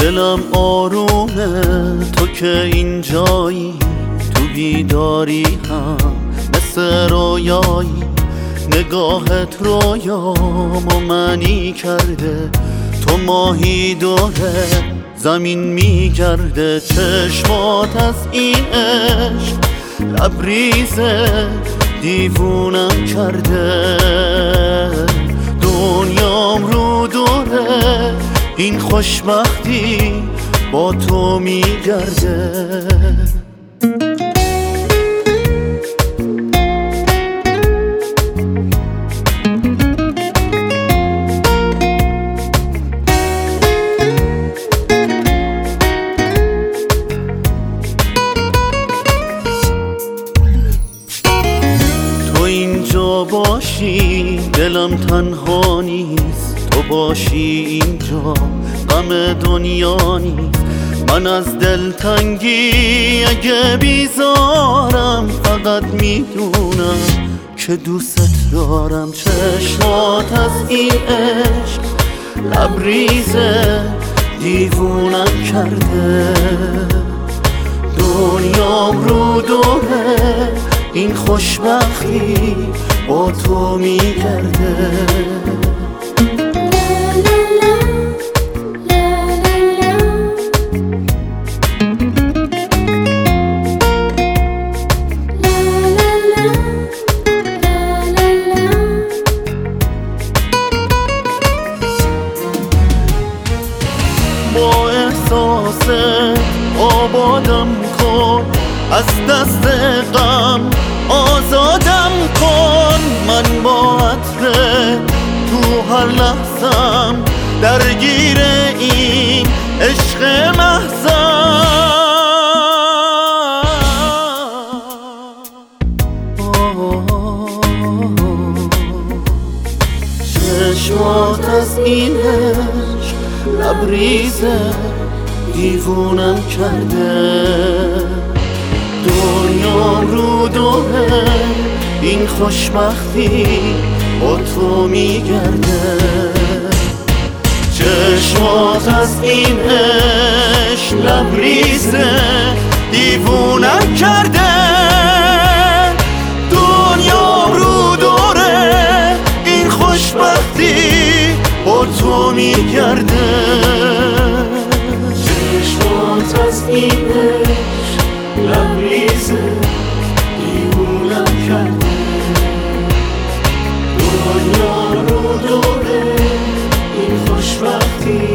دلم آرومه تو که اینجایی، تو بیداری هم مثل رویایی. نگاهت رویامو منی کرده، تو ماهی دوره زمین میگرده. چشمات از این عشق لبریزه دیوونم کرده. دنیام رو دوره این خوشبختی با تو میگرده. تو اینجا باشی دلم تنها نیست، تو باشی اینجا غم دنیا نیست. من از دلتنگی اگه بیزارم فقط میدونم که دوست دارم. چشمات از این عشق لبریزه دیوونم کرده. دنیام رو دوره این خوشبختی با تو میگرده. با احساس آبادم کن، از دست غم آزادم کن. من با عطر تو هر لحظم درگیر این عشق محزن. چشمات از این عشق لبریزه دیوونم کرده. دنیام رو دوره این خوشبختی با تو میگرده. چشمات از این عشق لبریزه دیوونم کرده. دنیام رو دوره این خوشبختی با تو میگرده. چشمات از این عشق لبریزه دیوونم کرده. دنیا رو دوره این خوشبختی